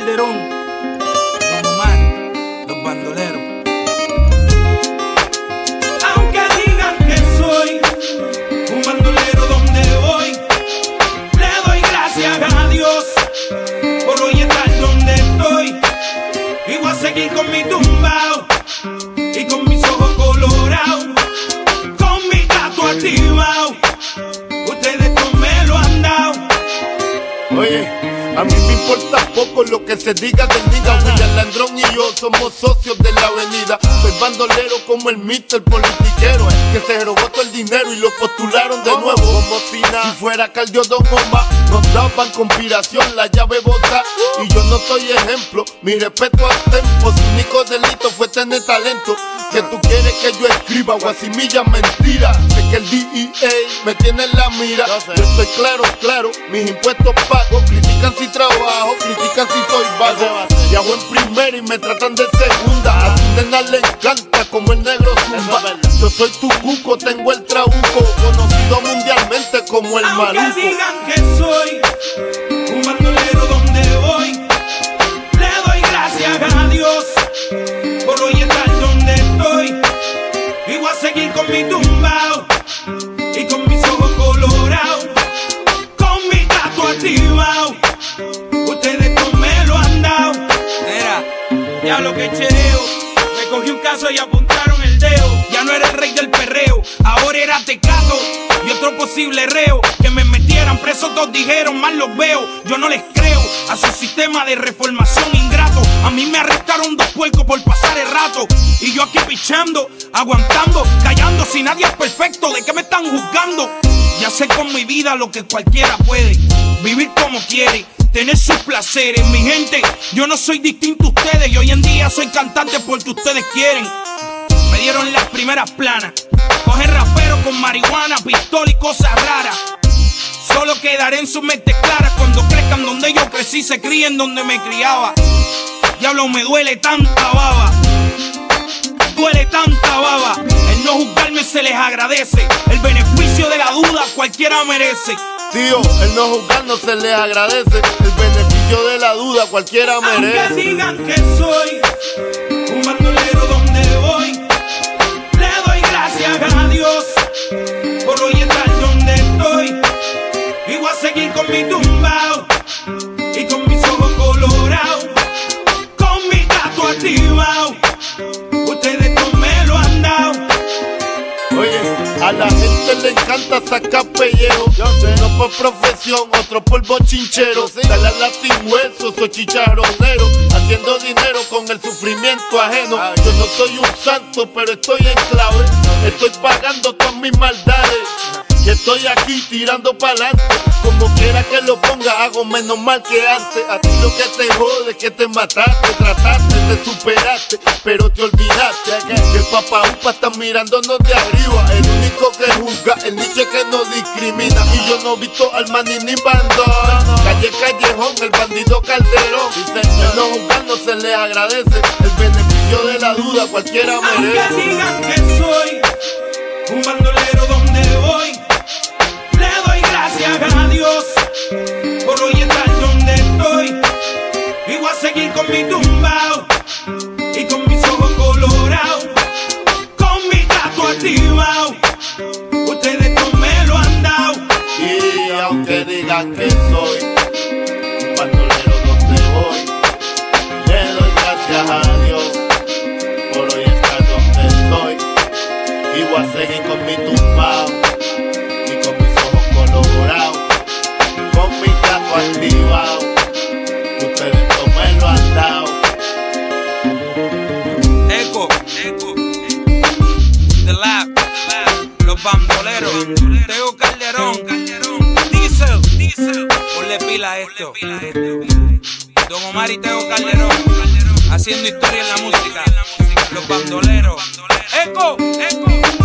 Calderón, Don Omar, Los Bandoleros. Aunque digan que soy un bandolero donde voy, le doy gracias a Dios por hoy estar donde estoy. Y voy a seguir con mi tumbao y con mis ojos colorados, con mi gato activado. Ustedes no me lo han dado. Oye, a mí me importa poco lo que se diga del nigga. William Landrón y yo somos socios de la avenida. Soy bandolero como el Mr. Politiquero, que se robó todo el dinero y lo postularon de nuevo. Como si fuera Caldio Don Omar, nos daban conspiración, la llave bota. Y yo no soy ejemplo, mi respeto al tempo. Su único delito fue tener talento. Que tú quieres que yo escriba guasimilla mentira. Sé que el DEA me tiene en la mira. Yo estoy claro, mis impuestos pago. Critican si trabajo, critican si soy vago. Viajo en primera y me tratan de segunda. A su nena le encanta como el negro zumba. Yo soy tu cuco, tengo el trabuco, conocido mundialmente como el maluco. Aunque digan que soy un bandolero donde voy, le doy gracias a Dios por hoy estar donde estoy. Y voy a seguir con mi tumbao y con mis ojos colorados, con mi gato activado. Ustedes no me lo han dado. Mira, Diablo que chereo, me cogí un caso y apuntaron el dedo. Ya no era el rey del perreo, ahora era Tecato y otro posible reo. Que me metieran preso, todos dijeron, mal los veo. Yo no les creo a su sistema de reformación ingrato. A mí me arrestaron 2 puercos por pasar el rato, y yo aquí pichando, aguantando, callando. Si nadie es perfecto, ¿de qué me están juzgando? Ya sé con mi vida lo que cualquiera puede, vivir como quiere, tener sus placeres. Mi gente, yo no soy distinto a ustedes, y hoy en día soy cantante porque ustedes quieren. Me dieron las primeras planas, coger rapero con marihuana, pistola y cosas raras. Solo quedaré en sus mentes claras cuando crezcan donde yo crecí, se críen donde me criaba. Diablo, me duele tanta baba, duele tanta baba. El no juzgarme se les agradece, el beneficio de la duda cualquiera merece. Tío, el no juzgarnos se les agradece, el beneficio de la duda cualquiera merece. Aunque digan que soy un bandolero donde voy, le doy gracias a Dios por hoy estar donde estoy. Y voy a seguir con mi tumbao y con mis ojos colorados, con mi gato activado. Ustedes no me lo han dado. Oye, a la gente le encanta sacar pellejo. Uno por profesión, otro por bochinchero. Dale a la sin hueso, soy chicharronero, haciendo dinero con el sufrimiento ajeno. Yo no soy un santo, pero estoy en clave. Estoy pagando todas mis maldades y estoy aquí tirando pa'lante. Como quiera que lo ponga, hago menos mal que antes. A ti lo que te jode es que te mataste, trataste, te superaste, pero te olvidaste que el papá upa está mirándonos de arriba. El único que juzga, el niche que no discrimina. Y yo no he visto al maní ni bandón. Calle Callejón, el bandido Calderón. El no juzgar no se le agradece, el beneficio de la duda cualquiera merece. Aunque digan que soy un bandolero donde voy, le doy gracias a Dios por hoy estar donde estoy. Y voy a seguir con mi tumbao y con mis ojos colorados, con mi gato activado. Ustedes no me lo han dado. Y aunque digan que soy un bandolero donde voy, le doy gracias a Dios por hoy estar donde estoy. Y voy a seguir con mi tumbao y con mis ojos colorados, con mi gato activado. Ustedes no me lo han dado. Eco, The Lab, Los Bandoleros, Tego Calderón, Diesel, ponle pila a esto. Don Omar y Tego Calderón, haciendo historia en la música. Los Bandoleros. Eco.